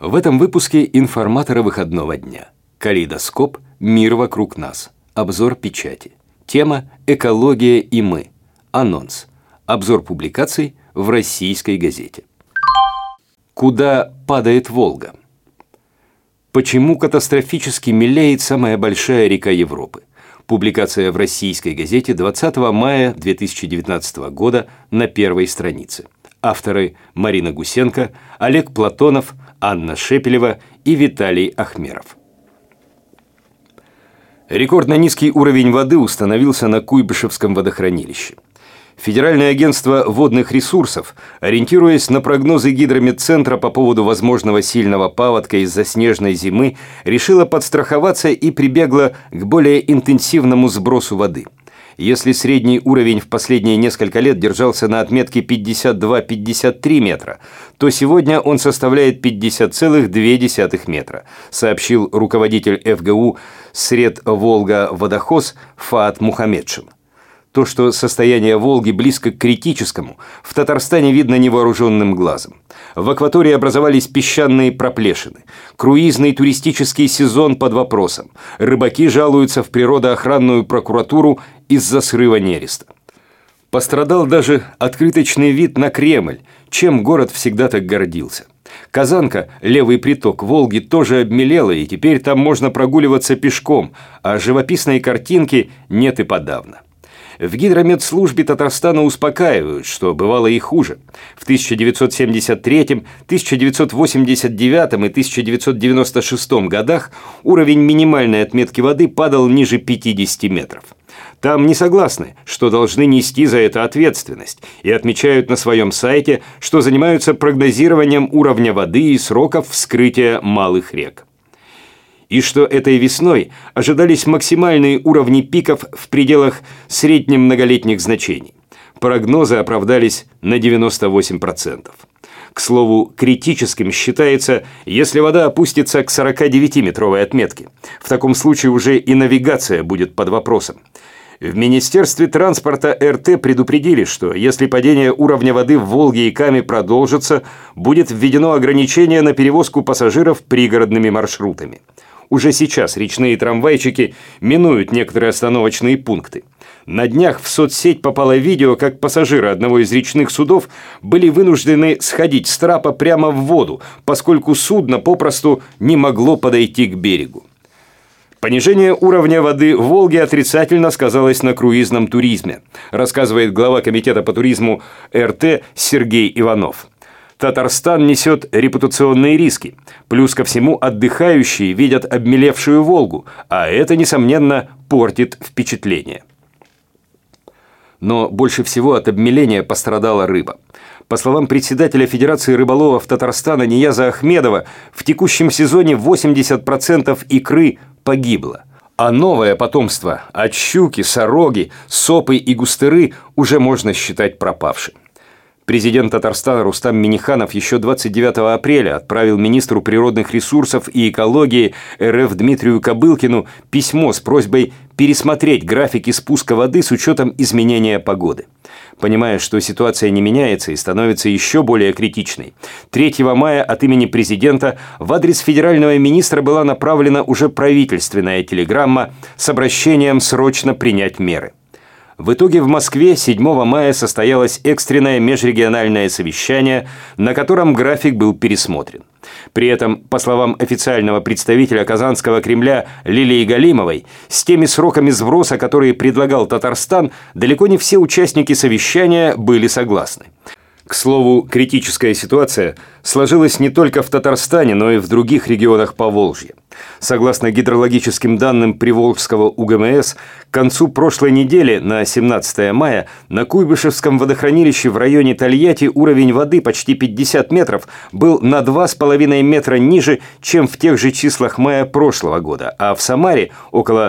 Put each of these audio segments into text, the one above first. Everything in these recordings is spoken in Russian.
В этом выпуске информатора выходного дня. Калейдоскоп «Мир вокруг нас». Обзор печати. Тема «Экология и мы». Анонс. Обзор публикаций в российской газете. Куда падает Волга? Почему катастрофически мелеет самая большая река Европы? Публикация в российской газете 20 мая 2019 года на первой странице. Авторы Марина Гусенко, Олег Платонов, Анна Шепелева и Виталий Ахмеров. Рекордно низкий уровень воды установился на Куйбышевском водохранилище. Федеральное агентство водных ресурсов, ориентируясь на прогнозы Гидрометцентра по поводу возможного сильного паводка из-за снежной зимы, решило подстраховаться и прибегло к более интенсивному сбросу воды. Если средний уровень в последние несколько лет держался на отметке 52-53 метра, то сегодня он составляет 50,2 метра, сообщил руководитель ФГУ «Сред-Волга-Водохоз» Фаат Мухамедшин. То, что состояние Волги близко к критическому, в Татарстане видно невооруженным глазом. В акватории образовались песчаные проплешины. Круизный туристический сезон под вопросом. Рыбаки жалуются в природоохранную прокуратуру из-за срыва нереста. Пострадал даже открыточный вид на Кремль, чем город всегда так гордился. Казанка, левый приток Волги, тоже обмелела, и теперь там можно прогуливаться пешком, а живописной картинки нет и подавно. В Гидрометслужбе Татарстана успокаивают, что бывало и хуже. В 1973, 1989 и 1996 годах уровень минимальной отметки воды падал ниже 50 метров. Там не согласны, что должны нести за это ответственность, и отмечают на своем сайте, что занимаются прогнозированием уровня воды и сроков вскрытия малых рек. И что этой весной ожидались максимальные уровни пиков в пределах среднемноголетних значений. Прогнозы оправдались на 98%. К слову, критическим считается, если вода опустится к 49-метровой отметке. В таком случае уже и навигация будет под вопросом. В Министерстве транспорта РТ предупредили, что если падение уровня воды в Волге и Каме продолжится, будет введено ограничение на перевозку пассажиров пригородными маршрутами. Уже сейчас речные трамвайчики минуют некоторые остановочные пункты. На днях в соцсеть попало видео, как пассажиры одного из речных судов были вынуждены сходить с трапа прямо в воду, поскольку судно попросту не могло подойти к берегу. Понижение уровня воды в Волге отрицательно сказалось на круизном туризме, рассказывает глава комитета по туризму РТ Сергей Иванов. Татарстан несет репутационные риски. Плюс ко всему отдыхающие видят обмелевшую Волгу, а это, несомненно, портит впечатление. Но больше всего от обмеления пострадала рыба. По словам председателя Федерации рыболовов Татарстана Нияза Ахмедова, в текущем сезоне 80% икры погибло. А новое потомство от щуки, сороги, сопы и густыры уже можно считать пропавшим. Президент Татарстана Рустам Минниханов еще 29 апреля отправил министру природных ресурсов и экологии РФ Дмитрию Кобылкину письмо с просьбой пересмотреть графики спуска воды с учетом изменения погоды. Понимая, что ситуация не меняется и становится еще более критичной, 3 мая от имени президента в адрес федерального министра была направлена уже правительственная телеграмма с обращением срочно принять меры. В итоге в Москве 7 мая состоялось экстренное межрегиональное совещание, на котором график был пересмотрен. При этом, по словам официального представителя Казанского Кремля Лилии Галимовой, с теми сроками сброса, которые предлагал Татарстан, далеко не все участники совещания были согласны. К слову, критическая ситуация сложилась не только в Татарстане, но и в других регионах Поволжья. Согласно гидрологическим данным Приволжского УГМС, к концу прошлой недели, на 17 мая, на Куйбышевском водохранилище в районе Тольятти уровень воды почти 50 метров был на 2,5 метра ниже, чем в тех же числах мая прошлого года, а в Самаре около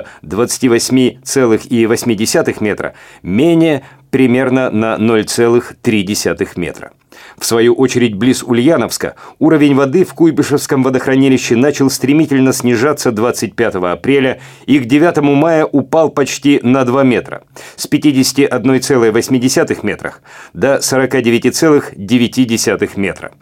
28,8 метра менее примерно на 0,3 метра. В свою очередь, близ Ульяновска уровень воды в Куйбышевском водохранилище начал стремительно снижаться 25 апреля и к 9 мая упал почти на 2 метра, с 51,8 метрах до 49,9 метра.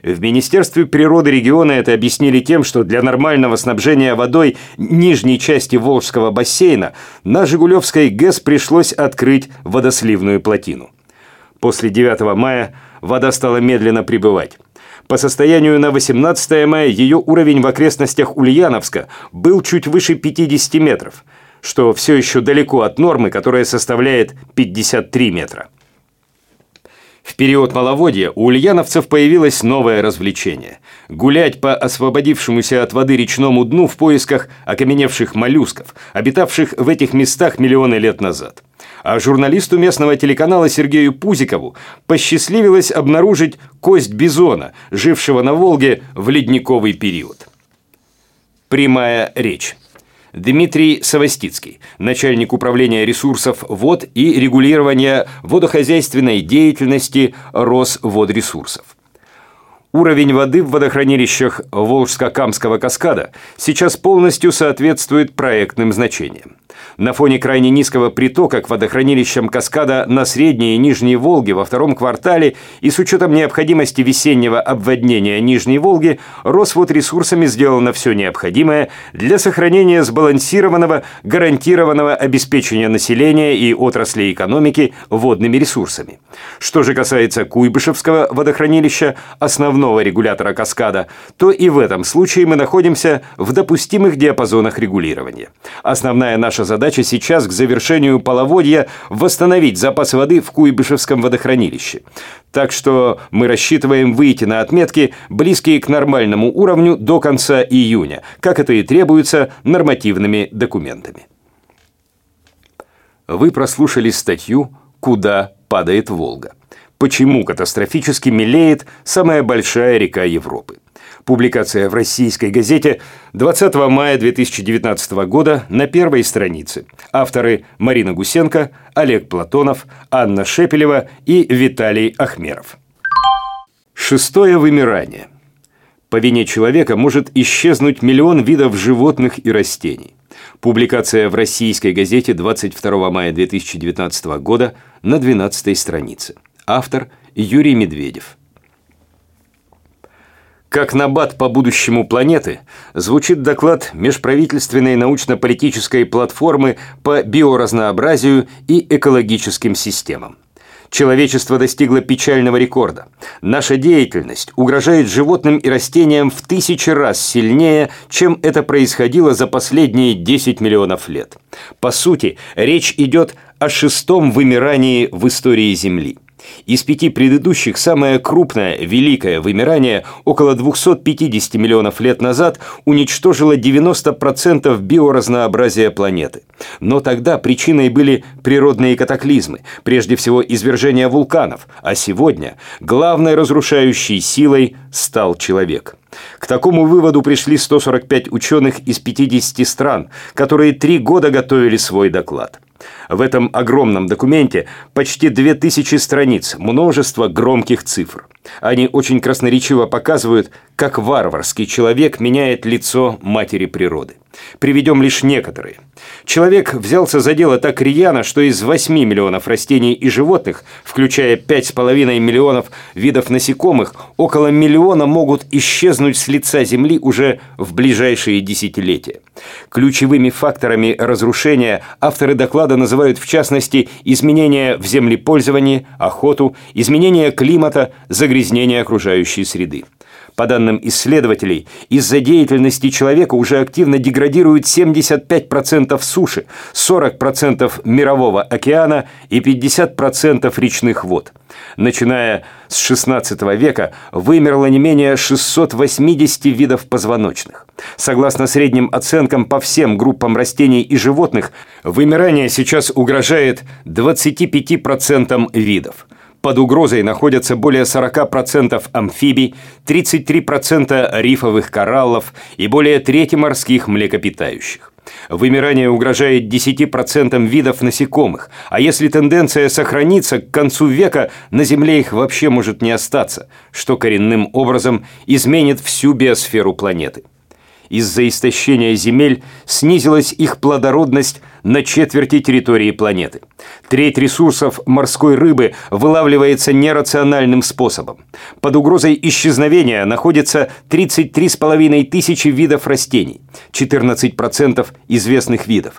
В Министерстве природы региона это объяснили тем, что для нормального снабжения водой нижней части Волжского бассейна на Жигулевской ГЭС пришлось открыть водосливную плотину. После 9 мая вода стала медленно прибывать. По состоянию на 18 мая ее уровень в окрестностях Ульяновска был чуть выше 50 метров, что все еще далеко от нормы, которая составляет 53 метра. В период маловодья у ульяновцев появилось новое развлечение – гулять по освободившемуся от воды речному дну в поисках окаменевших моллюсков, обитавших в этих местах миллионы лет назад. А журналисту местного телеканала Сергею Пузикову посчастливилось обнаружить кость бизона, жившего на Волге в ледниковый период. Прямая речь. Дмитрий Савостицкий, начальник управления ресурсов вод и регулирования водохозяйственной деятельности Росводресурсов. Уровень воды в водохранилищах Волжско-Камского каскада сейчас полностью соответствует проектным значениям. На фоне крайне низкого притока к водохранилищам каскада на Средней и Нижней Волге во втором квартале и с учетом необходимости весеннего обводнения Нижней Волги, Росводресурсами сделано все необходимое для сохранения сбалансированного, гарантированного обеспечения населения и отрасли экономики водными ресурсами. Что же касается Куйбышевского водохранилища, основного регулятора каскада, то и в этом случае мы находимся в допустимых диапазонах регулирования. Основная наша задача сейчас к завершению половодья восстановить запас воды в Куйбышевском водохранилище. Так что мы рассчитываем выйти на отметки, близкие к нормальному уровню до конца июня, как это и требуется нормативными документами. Вы прослушали статью «Куда падает Волга?». Почему катастрофически мелеет самая большая река Европы? Публикация в российской газете 20 мая 2019 года на первой странице. Авторы Марина Гусенко, Олег Платонов, Анна Шепелева и Виталий Ахмеров. Шестое вымирание. По вине человека может исчезнуть миллион видов животных и растений. Публикация в российской газете 22 мая 2019 года на 12 странице. Автор Юрий Медведев. Как набат по будущему планеты звучит доклад межправительственной научно-политической платформы по биоразнообразию и экологическим системам. Человечество достигло печального рекорда. Наша деятельность угрожает животным и растениям в 1000 раз сильнее, чем это происходило за последние 10 миллионов лет. По сути, речь идет о шестом вымирании в истории Земли. Из 5 предыдущих самое крупное, великое вымирание около 250 миллионов лет назад уничтожило 90% биоразнообразия планеты. Но тогда причиной были природные катаклизмы, прежде всего извержения вулканов, а сегодня главной разрушающей силой стал человек. К такому выводу пришли 145 ученых из 50 стран, которые 3 года готовили свой доклад. В этом огромном документе почти 2000 страниц, множество громких цифр. Они очень красноречиво показывают, как варварский человек меняет лицо матери природы. Приведем лишь некоторые. Человек взялся за дело так рьяно, что из 8 миллионов растений и животных, включая 5,5 миллионов видов насекомых, около миллиона могут исчезнуть с лица Земли уже в ближайшие десятилетия. Ключевыми факторами разрушения авторы доклада называют в частности изменения в землепользовании, охоту, изменение климата, загрязнение окружающей среды. По данным исследователей, из-за деятельности человека уже активно деградируют 75% суши, 40% мирового океана и 50% речных вод. Начиная с XVI века вымерло не менее 680 видов позвоночных. Согласно средним оценкам по всем группам растений и животных, вымирание сейчас угрожает 25% видов. Под угрозой находятся более 40% амфибий, 33% рифовых кораллов и более трети морских млекопитающих. Вымирание угрожает 10% видов насекомых, а если тенденция сохранится, к концу века на Земле их вообще может не остаться, что коренным образом изменит всю биосферу планеты. Из-за истощения земель снизилась их плодородность на четверти территории планеты. Треть ресурсов морской рыбы вылавливается нерациональным способом. Под угрозой исчезновения находится 33,5 тысячи видов растений, 14% известных видов,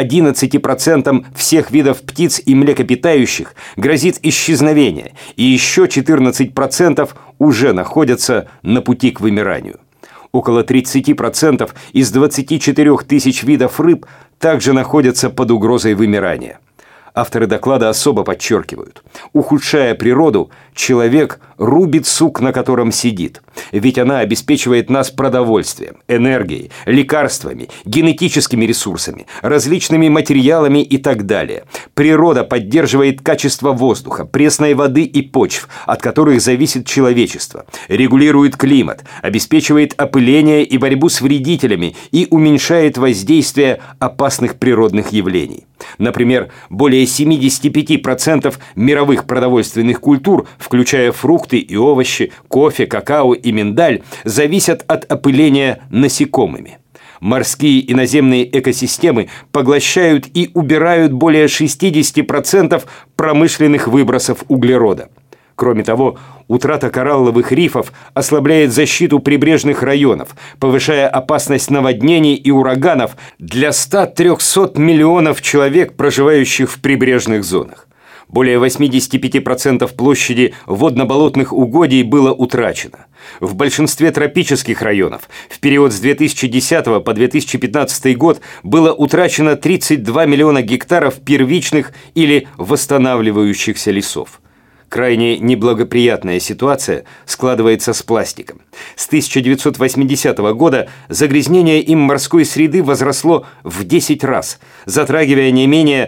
11% всех видов птиц и млекопитающих грозит исчезновение, и еще 14% уже находятся на пути к вымиранию. Около 30% из 24 тысяч видов рыб также находятся под угрозой вымирания. Авторы доклада особо подчеркивают: ухудшая природу, человек рубит сук, на котором сидит. Ведь она обеспечивает нас продовольствием, энергией, лекарствами, генетическими ресурсами, различными материалами и так далее. Природа поддерживает качество воздуха, пресной воды и почв, от которых зависит человечество, регулирует климат, обеспечивает опыление и борьбу с вредителями и уменьшает воздействие опасных природных явлений. Например, более 75% мировых продовольственных культур, включая фрукты и овощи, кофе, какао и миндаль, зависят от опыления насекомыми. Морские и наземные экосистемы поглощают и убирают более 60% промышленных выбросов углерода. Кроме того, утрата коралловых рифов ослабляет защиту прибрежных районов, повышая опасность наводнений и ураганов для 100-300 миллионов человек, проживающих в прибрежных зонах. Более 85% площади водно-болотных угодий было утрачено. В большинстве тропических районов в период с 2010 по 2015 год было утрачено 32 миллиона гектаров первичных или восстанавливающихся лесов. Крайне неблагоприятная ситуация складывается с пластиком. С 1980 года загрязнение им морской среды возросло в 10 раз, затрагивая не менее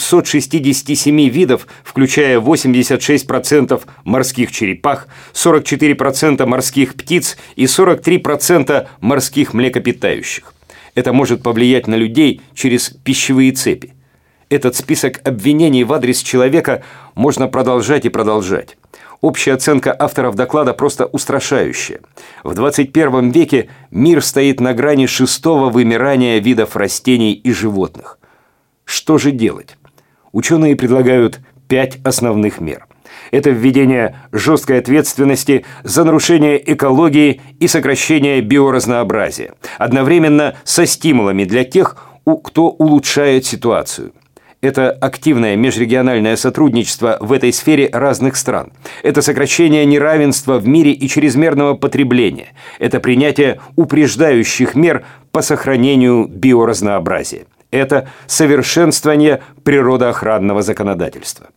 267 видов, включая 86% морских черепах, 44% морских птиц и 43% морских млекопитающих. Это может повлиять на людей через пищевые цепи. Этот список обвинений в адрес человека можно продолжать и продолжать. Общая оценка авторов доклада просто устрашающая. В 21 веке мир стоит на грани 6-го вымирания видов растений и животных. Что же делать? Ученые предлагают 5 основных мер. Это введение жесткой ответственности за нарушение экологии и сокращение биоразнообразия, одновременно со стимулами для тех, кто улучшает ситуацию. Это активное межрегиональное сотрудничество в этой сфере разных стран. Это сокращение неравенства в мире и чрезмерного потребления. Это принятие упреждающих мер по сохранению биоразнообразия. Это совершенствование природоохранного законодательства.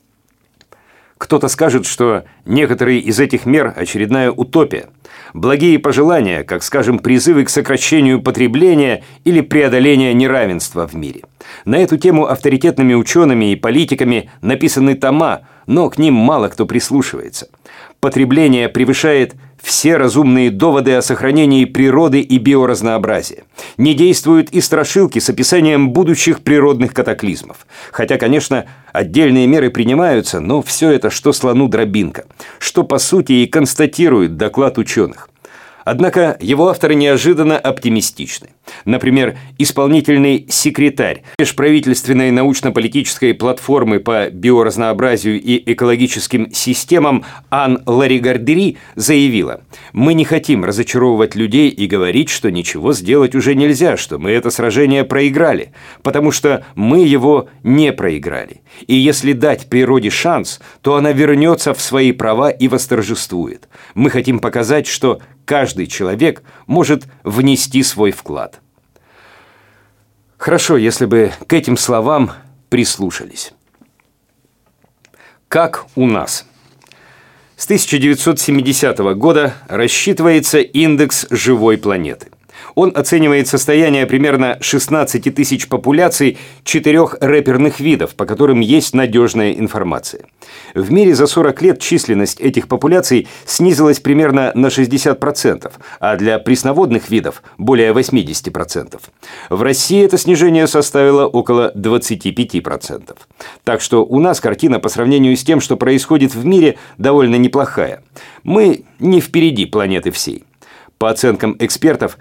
Кто-то скажет, что некоторые из этих мер – очередная утопия. Благие пожелания, как, скажем, призывы к сокращению потребления или преодолению неравенства в мире. На эту тему авторитетными учеными и политиками написаны тома, но к ним мало кто прислушивается. Потребление превышает все разумные доводы о сохранении природы и биоразнообразия. Не действуют и страшилки с описанием будущих природных катаклизмов. Хотя, конечно, отдельные меры принимаются, но все это что слону дробинка, что по сути и констатирует доклад ученых. Однако его авторы неожиданно оптимистичны. Например, исполнительный секретарь межправительственной научно-политической платформы по биоразнообразию и экологическим системам Ан Ларигардери заявила: «Мы не хотим разочаровывать людей и говорить, что ничего сделать уже нельзя, что мы это сражение проиграли, потому что мы его не проиграли. И если дать природе шанс, то она вернется в свои права и восторжествует. Мы хотим показать, что каждый человек может внести свой вклад». Хорошо, если бы к этим словам прислушались. Как у нас? С 1970 года рассчитывается индекс живой планеты. Он оценивает состояние примерно 16 тысяч популяций 4 реперных видов, по которым есть надежная информация. В мире за 40 лет численность этих популяций снизилась примерно на 60%, а для пресноводных видов – более 80%. В России это снижение составило около 25%. Так что у нас картина по сравнению с тем, что происходит в мире, довольно неплохая. Мы не впереди планеты всей. По оценкам экспертов,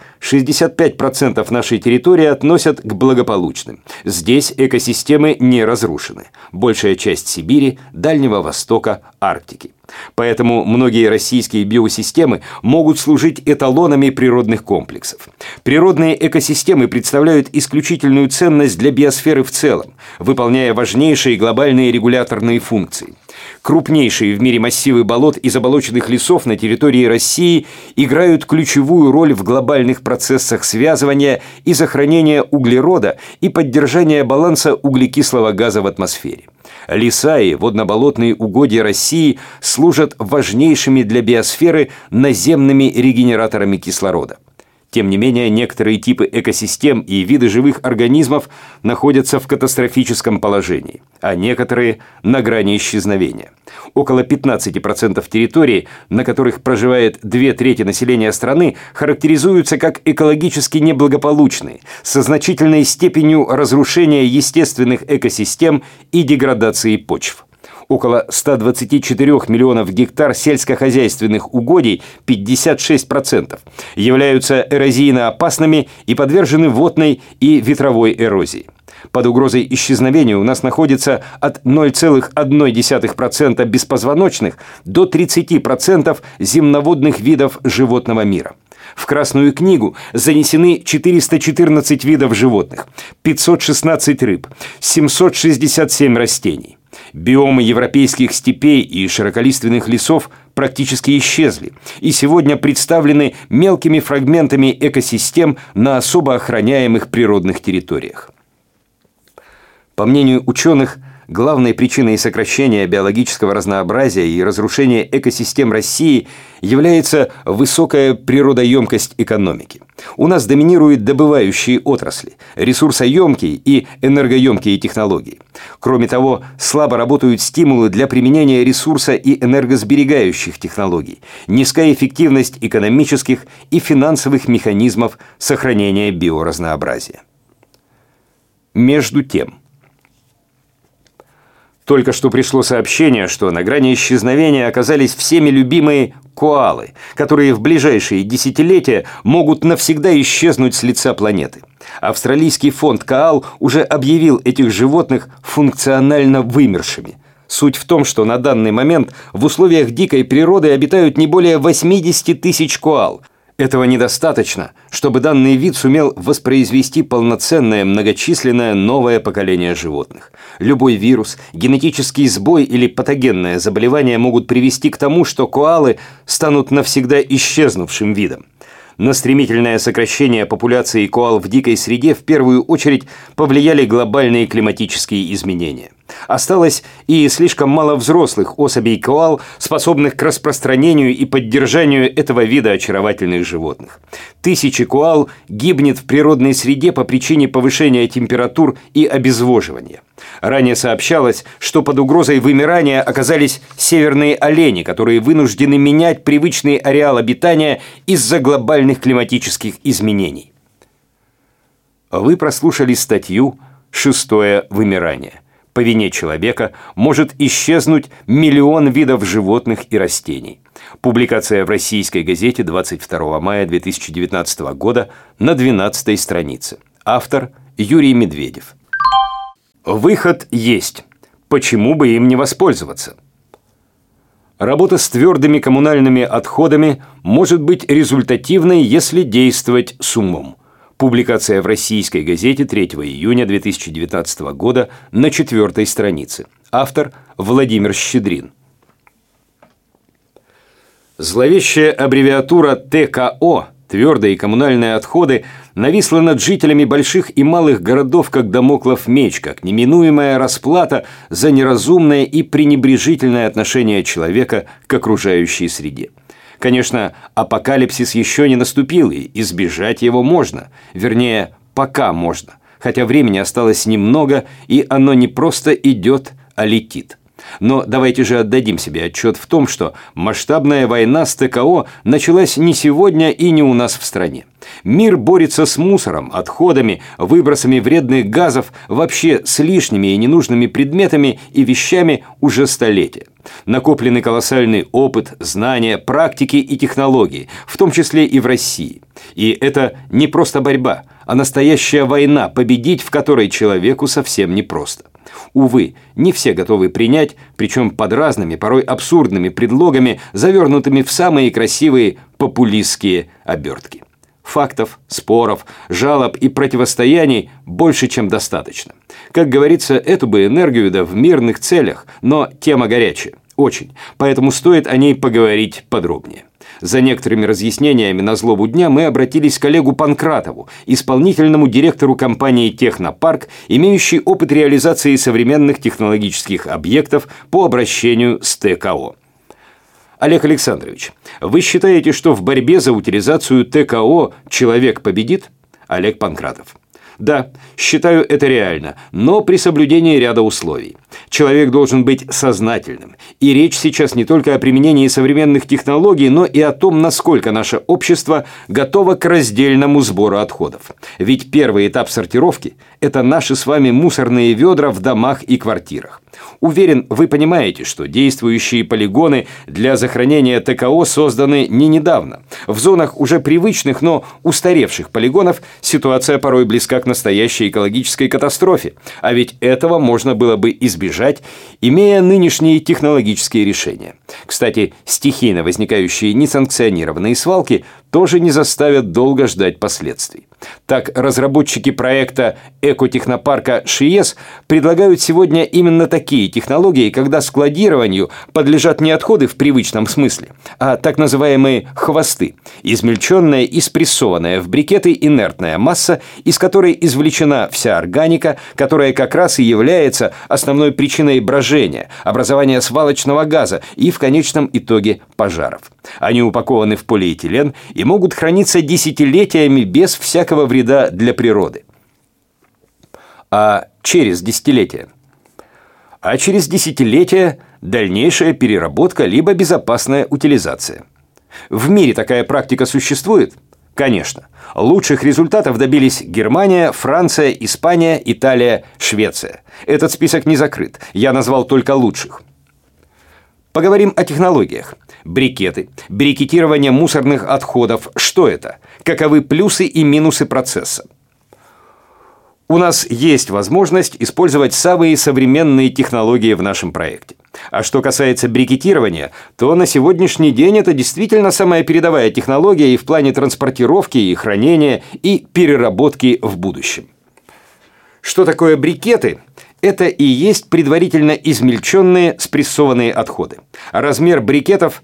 65% нашей территории относят к благополучным. Здесь экосистемы не разрушены. Большая часть Сибири, Дальнего Востока, Арктики. Поэтому многие российские биосистемы могут служить эталонами природных комплексов. Природные экосистемы представляют исключительную ценность для биосферы в целом, выполняя важнейшие глобальные регуляторные функции. Крупнейшие в мире массивы болот и заболоченных лесов на территории России играют ключевую роль в глобальных процессах связывания и сохранения углерода и поддержания баланса углекислого газа в атмосфере. Леса и водно-болотные угодья России служат важнейшими для биосферы наземными регенераторами кислорода. Тем не менее, некоторые типы экосистем и виды живых организмов находятся в катастрофическом положении, а некоторые – на грани исчезновения. Около 15% территорий, на которых проживает 2/3 населения страны, характеризуются как экологически неблагополучные, со значительной степенью разрушения естественных экосистем и деградации почв. Около 124 миллионов гектар сельскохозяйственных угодий, 56%, являются эрозийно-опасными и подвержены водной и ветровой эрозии. Под угрозой исчезновения у нас находится от 0,1% беспозвоночных до 30% земноводных видов животного мира. В Красную книгу занесены 414 видов животных, 516 рыб, 767 растений. Биомы европейских степей и широколиственных лесов практически исчезли и сегодня представлены мелкими фрагментами экосистем на особо охраняемых природных территориях. По мнению ученых, главной причиной сокращения биологического разнообразия и разрушения экосистем России является высокая природоемкость экономики. У нас доминируют добывающие отрасли, ресурсоемкие и энергоемкие технологии. Кроме того, слабо работают стимулы для применения ресурса и энергосберегающих технологий, низкая эффективность экономических и финансовых механизмов сохранения биоразнообразия. Между тем, только что пришло сообщение, что на грани исчезновения оказались всеми любимые коалы, которые в ближайшие десятилетия могут навсегда исчезнуть с лица планеты. Австралийский фонд коал уже объявил этих животных функционально вымершими. Суть в том, что на данный момент в условиях дикой природы обитают не более 80 тысяч коал. Этого недостаточно, чтобы данный вид сумел воспроизвести полноценное многочисленное новое поколение животных. Любой вирус, генетический сбой или патогенное заболевание могут привести к тому, что коалы станут навсегда исчезнувшим видом. На стремительное сокращение популяции коал в дикой среде в первую очередь повлияли глобальные климатические изменения. Осталось и слишком мало взрослых особей коал, способных к распространению и поддержанию этого вида очаровательных животных. Тысячи коал гибнет в природной среде по причине повышения температур и обезвоживания. Ранее сообщалось, что под угрозой вымирания оказались северные олени, которые вынуждены менять привычный ареал обитания из-за глобальных климатических изменений. Вы прослушали статью «Шестое вымирание». По вине человека может исчезнуть миллион видов животных и растений. Публикация в российской газете 22 мая 2019 года на 12-й странице. Автор Юрий Медведев. Выход есть. Почему бы им не воспользоваться? Работа с твердыми коммунальными отходами может быть результативной, если действовать с умом. Публикация в российской газете 3 июня 2019 года на 4-й странице. Автор Владимир Щедрин. Зловещая аббревиатура ТКО, твердые коммунальные отходы, нависла над жителями больших и малых городов как дамоклов меч, как неминуемая расплата за неразумное и пренебрежительное отношение человека к окружающей среде. Конечно, апокалипсис еще не наступил, и избежать его можно. Вернее, пока можно. Хотя времени осталось немного, и оно не просто идет, а летит. Но давайте же отдадим себе отчет в том, что масштабная война с ТКО началась не сегодня и не у нас в стране. Мир борется с мусором, отходами, выбросами вредных газов, вообще с лишними и ненужными предметами и вещами уже столетия. Накопленный колоссальный опыт, знания, практики и технологии, в том числе и в России. И это не просто борьба, а настоящая война, победить в которой человеку совсем непросто. Увы, не все готовы принять, причем под разными, порой абсурдными предлогами, завернутыми в самые красивые популистские обертки. Фактов, споров, жалоб и противостояний больше, чем достаточно. Как говорится, эту бы энергию да в мирных целях, но тема горячая, очень, поэтому стоит о ней поговорить подробнее. За некоторыми разъяснениями на злобу дня мы обратились к Олегу Панкратову, исполнительному директору компании «Технопарк», имеющей опыт реализации современных технологических объектов по обращению с ТКО. Олег Александрович, вы считаете, что в борьбе за утилизацию ТКО человек победит? Олег Панкратов. Да, считаю это реально, но при соблюдении ряда условий. Человек должен быть сознательным. И речь сейчас не только о применении современных технологий, но и о том, насколько наше общество готово к раздельному сбору отходов. Ведь первый этап сортировки – это наши с вами мусорные ведра в домах и квартирах. Уверен, вы понимаете, что действующие полигоны для захоронения ТКО созданы не недавно. В зонах уже привычных, но устаревших полигонов ситуация порой близка к настоящей экологической катастрофе. А ведь этого можно было бы избежать, имея нынешние технологические решения. Кстати, стихийно возникающие несанкционированные свалки тоже не заставят долго ждать последствий. Так, разработчики проекта экотехнопарка ШИЭС предлагают сегодня именно такие технологии, когда складированию подлежат не отходы в привычном смысле, а так называемые хвосты, измельченная и спрессованная в брикеты инертная масса, из которой извлечена вся органика, которая как раз и является основной причиной брожения, образования свалочного газа и в конечном итоге пожаров. Они упакованы в полиэтилен и могут храниться десятилетиями без всякого вреда для природы. А через десятилетия? А через десятилетия дальнейшая переработка либо безопасная утилизация. В мире такая практика существует? Конечно. Лучших результатов добились Германия, Франция, Испания, Италия, Швеция. Этот список не закрыт. Я назвал только лучших. Поговорим о технологиях. Брикеты, брикетирование мусорных отходов. Что это? Каковы плюсы и минусы процесса? У нас есть возможность использовать самые современные технологии в нашем проекте. А что касается брикетирования, то на сегодняшний день это действительно самая передовая технология и в плане транспортировки, и хранения, и переработки в будущем. Что такое брикеты? Это и есть предварительно измельченные спрессованные отходы. Размер брикетов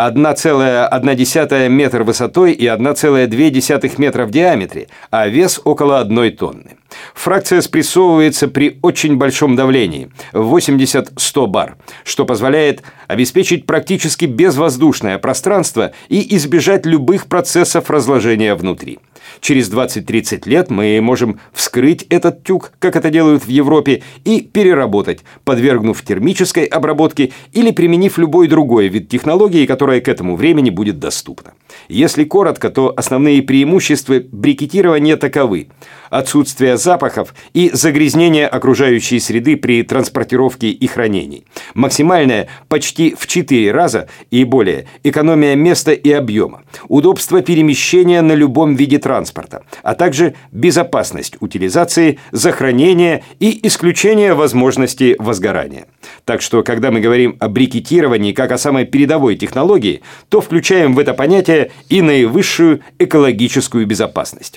1,1 метр высотой и 1,2 метра в диаметре, а вес около 1 тонны. Фракция спрессовывается при очень большом давлении – 80-100 бар, что позволяет обеспечить практически безвоздушное пространство и избежать любых процессов разложения внутри. Через 20-30 лет мы можем вскрыть этот тюк, как это делают в Европе, и переработать, подвергнув термической обработке или применив любой другой вид технологии, которая к этому времени будет доступна. Если коротко, то основные преимущества брикетирования таковы: отсутствие запахов и загрязнение окружающей среды при транспортировке и хранении, максимальная почти в 4 раза и более экономия места и объема, удобство перемещения на любом виде транспорта, а также безопасность утилизации, захоронения и исключения возможности возгорания. Так что, когда мы говорим о брикетировании как о самой передовой технологии, то включаем в это понятие и наивысшую экологическую безопасность.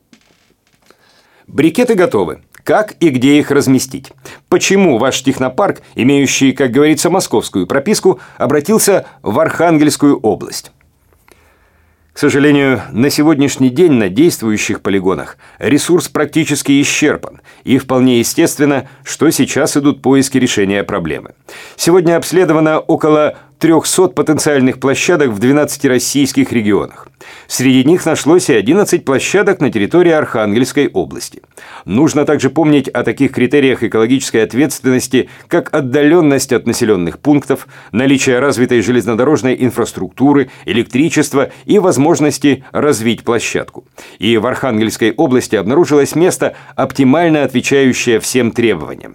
Брикеты готовы. Как и где их разместить? Почему ваш технопарк, имеющий, как говорится, московскую прописку, обратился в Архангельскую область? К сожалению, на сегодняшний день на действующих полигонах ресурс практически исчерпан, и вполне естественно, что сейчас идут поиски решения проблемы. Сегодня обследовано около 300 потенциальных площадок в 12 российских регионах. Среди них нашлось и 11 площадок на территории Архангельской области. Нужно также помнить о таких критериях экологической ответственности, как отдаленность от населенных пунктов, наличие развитой железнодорожной инфраструктуры, электричества и возможности развить площадку. И в Архангельской области обнаружилось место, оптимально отвечающее всем требованиям.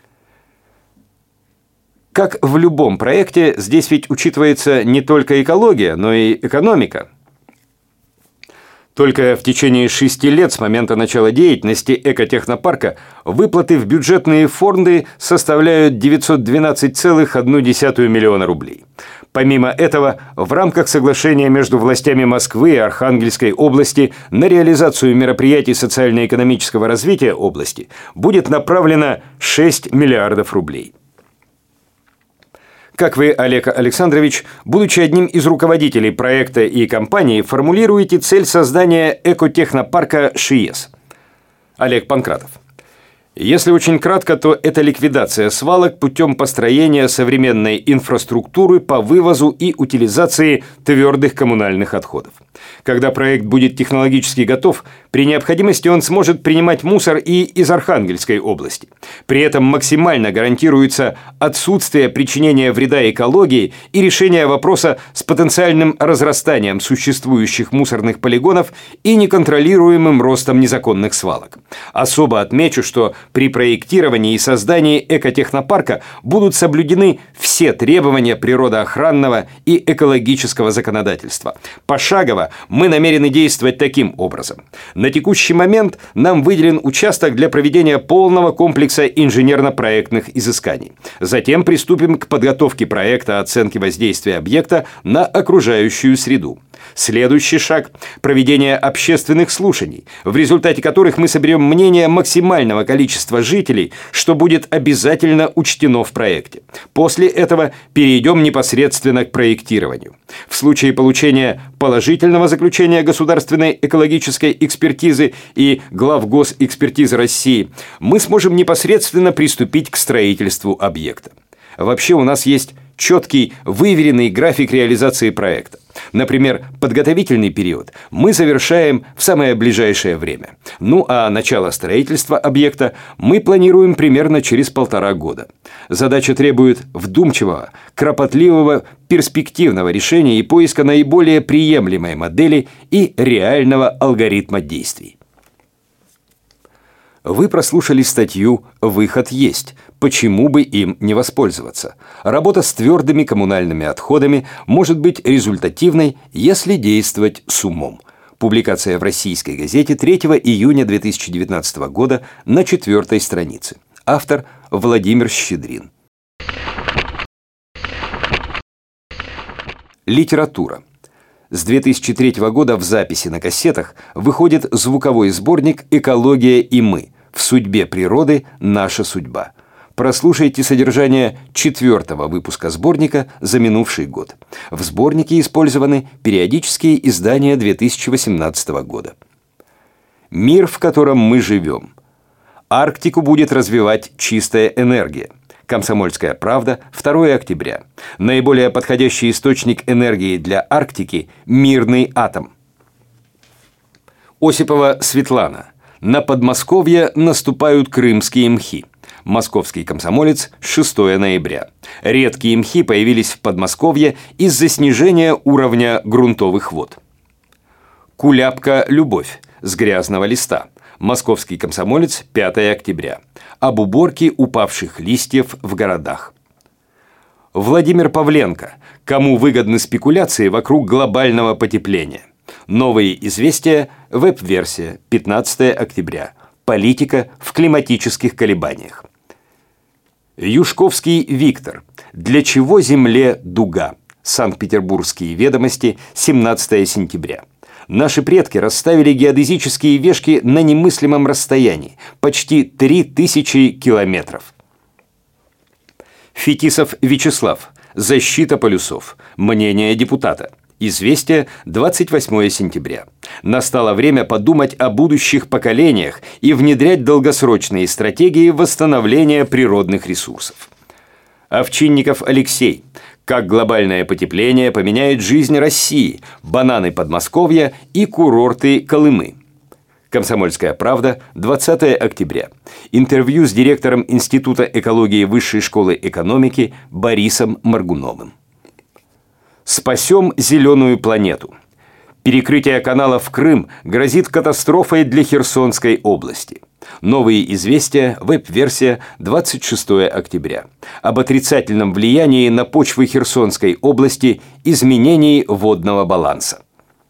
Как в любом проекте, здесь ведь учитывается не только экология, но и экономика. Только в течение 6 лет с момента начала деятельности экотехнопарка выплаты в бюджетные фонды составляют 912,1 миллиона рублей. Помимо этого, в рамках соглашения между властями Москвы и Архангельской области на реализацию мероприятий социально-экономического развития области будет направлено 6 миллиардов рублей. Как вы, Олег Александрович, будучи одним из руководителей проекта и компании, формулируете цель создания экотехнопарка ШИЭС? Олег Панкратов. Если очень кратко, то это ликвидация свалок путем построения современной инфраструктуры по вывозу и утилизации твердых коммунальных отходов. Когда проект будет технологически готов, при необходимости он сможет принимать мусор и из Архангельской области. При этом максимально гарантируется отсутствие причинения вреда экологии и решение вопроса с потенциальным разрастанием существующих мусорных полигонов и неконтролируемым ростом незаконных свалок. Особо отмечу, что при проектировании и создании экотехнопарка будут соблюдены все требования природоохранного и экологического законодательства. Пошагово мы намерены действовать таким образом. На текущий момент нам выделен участок для проведения полного комплекса инженерно-проектных изысканий. Затем приступим к подготовке проекта оценки воздействия объекта на окружающую среду. Следующий шаг – проведение общественных слушаний, в результате которых мы соберем мнение максимального количества жителей, что будет обязательно учтено в проекте. После этого перейдем непосредственно к проектированию. В случае получения положительного заключения государственной экологической экспертизы и главгосэкспертизы России мы сможем непосредственно приступить к строительству объекта. Вообще у нас есть четкий, выверенный график реализации проекта. Например, подготовительный период мы завершаем в самое ближайшее время. Ну а начало строительства объекта мы планируем примерно через 1,5 года. Задача требует вдумчивого, кропотливого, перспективного решения и поиска наиболее приемлемой модели и реального алгоритма действий. Вы прослушали статью «Выход есть. Почему бы им не воспользоваться?» Работа с твердыми коммунальными отходами может быть результативной, если действовать с умом. Публикация в «Российской газете» 3 июня 2019 года на 4-й странице. Автор Владимир Щедрин. Литература. С 2003 года в записи на кассетах выходит звуковой сборник «Экология и мы. В судьбе природы наша судьба». Прослушайте содержание 4-го выпуска сборника за минувший год. В сборнике использованы периодические издания 2018 года. Мир, в котором мы живем. Арктику будет развивать чистая энергия. «Комсомольская правда», 2 октября. Наиболее подходящий источник энергии для Арктики – мирный атом. Осипова Светлана. На Подмосковье наступают крымские мхи. Московский комсомолец, 6 ноября. Редкие мхи появились в Подмосковье из-за снижения уровня грунтовых вод. Куляпка «Любовь» с грязного листа. Московский комсомолец, 5 октября. Об уборке упавших листьев в городах. Владимир Павленко. Кому выгодны спекуляции вокруг глобального потепления? Новые известия, веб-версия, 15 октября. Политика в климатических колебаниях. Юшковский Виктор. Для чего Земле дуга? Санкт-Петербургские ведомости, 17 сентября. Наши предки расставили геодезические вешки на немыслимом расстоянии, почти 3000 километров. Фетисов Вячеслав. Защита полюсов. Мнение депутата. Известия, 28 сентября. Настало время подумать о будущих поколениях и внедрять долгосрочные стратегии восстановления природных ресурсов. Овчинников Алексей. Как глобальное потепление поменяет жизнь России, бананы Подмосковья и курорты Колымы. «Комсомольская правда», 20 октября. Интервью с директором Института экологии Высшей школы экономики Борисом Моргуновым. Спасем зеленую планету. Перекрытие каналов в Крым грозит катастрофой для Херсонской области. Новые известия, веб-версия, 26 октября. Об отрицательном влиянии на почвы Херсонской области изменений водного баланса.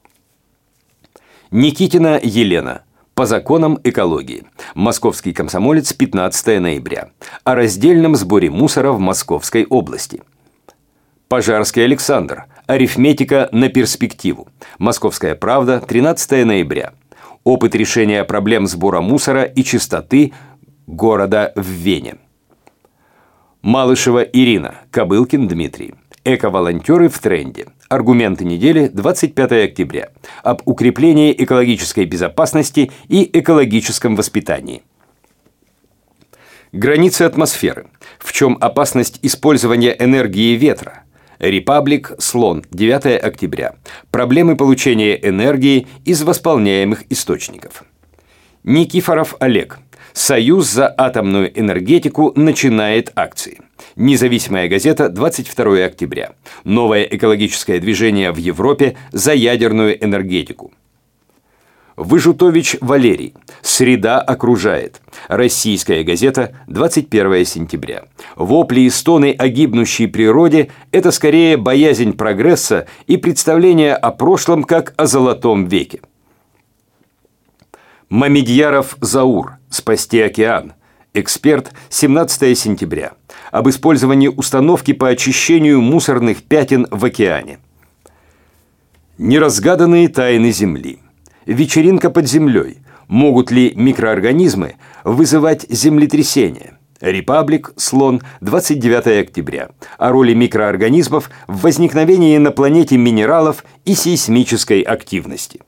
Никитина Елена. По законам экологии. Московский комсомолец, 15 ноября. О раздельном сборе мусора в Московской области. Пожарский Александр. Арифметика на перспективу. Московская правда, 13 ноября. Опыт решения проблем сбора мусора и чистоты города в Вене. Малышева Ирина. Кобылкин Дмитрий. Эко-волонтеры в тренде. Аргументы недели, 25 октября. Об укреплении экологической безопасности и экологическом воспитании. Границы атмосферы. В чем опасность использования энергии ветра? Репаблик, Слон, 9 октября. Проблемы получения энергии из восполняемых источников. Никифоров Олег. Союз за атомную энергетику начинает акции. Независимая газета, 22 октября. Новое экологическое движение в Европе за ядерную энергетику. Выжутович Валерий. Среда окружает. Российская газета, 21 сентября. Вопли и стоны о гибнущей природе – это скорее боязнь прогресса и представление о прошлом как о золотом веке. Мамедьяров Заур. Спасти океан. Эксперт, 17 сентября. Об использовании установки по очищению мусорных пятен в океане. Неразгаданные тайны Земли. Вечеринка под землей. Могут ли микроорганизмы вызывать землетрясения? Репаблик, Слон, 29 октября. О роли микроорганизмов в возникновении на планете минералов и сейсмической активности.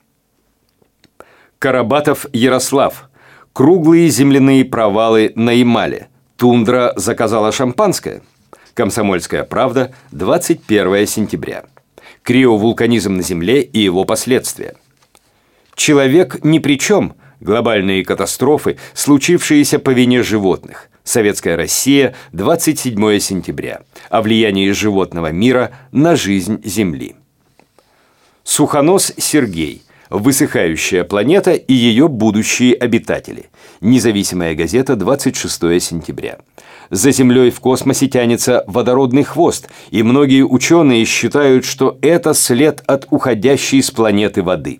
Карабатов Ярослав. Круглые земляные провалы на Ямале. Тундра заказала шампанское. Комсомольская правда, 21 сентября. Криовулканизм на Земле и его последствия. Человек ни при чем. Глобальные катастрофы, случившиеся по вине животных. Советская Россия, 27 сентября. О влиянии животного мира на жизнь Земли. Сухонос Сергей. Высыхающая планета и ее будущие обитатели. Независимая газета, 26 сентября. За Землей в космосе тянется водородный хвост, и многие ученые считают, что это след от уходящей с планеты воды.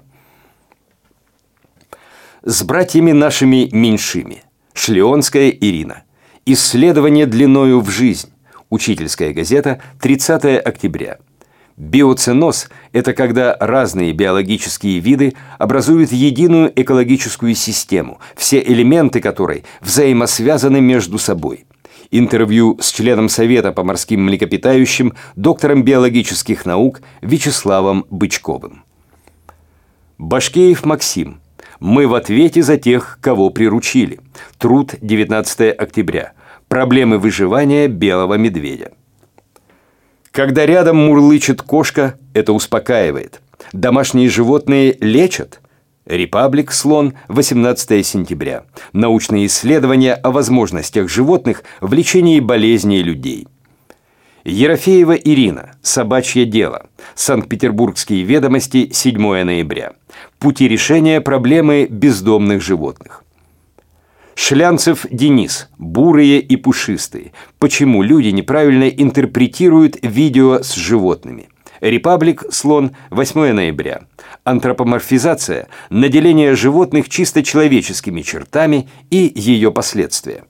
С братьями нашими меньшими. Шлеонская Ирина. Исследование длиною в жизнь. Учительская газета, 30 октября. Биоценоз – это когда разные биологические виды образуют единую экологическую систему, все элементы которой взаимосвязаны между собой. Интервью с членом Совета по морским млекопитающим, доктором биологических наук Вячеславом Бычковым. Башкеев Максим. Мы в ответе за тех, кого приручили. Труд, 19 октября. Проблемы выживания белого медведя. Когда рядом мурлычет кошка, это успокаивает. Домашние животные лечат. Репаблик, Слон, 18 сентября. Научные исследования о возможностях животных в лечении болезней людей. Ерофеева Ирина. Собачье дело. Санкт-Петербургские ведомости, 7 ноября. Пути решения проблемы бездомных животных. Шлянцев Денис. Бурые и пушистые. Почему люди неправильно интерпретируют видео с животными? Репаблик, Слон, 8 ноября. Антропоморфизация. Наделение животных чисто человеческими чертами и ее последствия.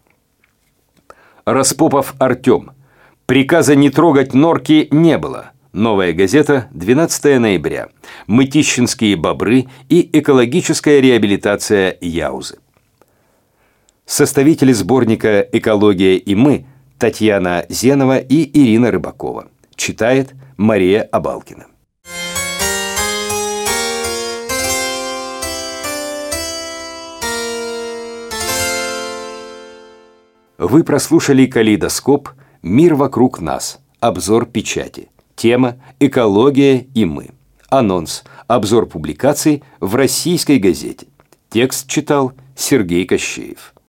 Распопов Артем. Приказа не трогать норки не было. Новая газета, 12 ноября. Мытищинские бобры и экологическая реабилитация Яузы. Составители сборника «Экология и мы» Татьяна Зенова и Ирина Рыбакова. Читает Мария Абалкина. Вы прослушали «Калейдоскоп. Мир вокруг нас». Обзор печати. Тема «Экология и мы». Анонс. Обзор публикаций в российской газете. Текст читал Сергей Кощеев.